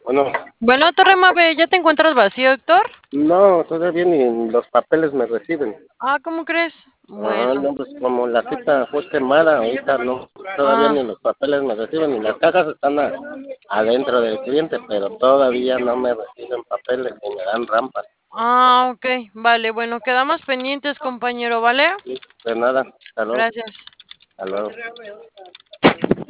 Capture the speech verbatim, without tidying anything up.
Bueno, Bueno, Torre Mave, ¿ya te encuentras vacío, Héctor? no, todavía ni los papeles me reciben. Ah, ¿cómo crees? Bueno, Ah, no, pues como la cita fue quemada, ahorita no, todavía ah, ni los papeles me reciben, ni las cajas están a- adentro del cliente, pero todavía no me reciben papeles ni me dan rampas. ah, ok, vale, bueno, quedamos pendientes, compañero, ¿vale? Sí, de nada, hasta luego, Gracias. hasta luego.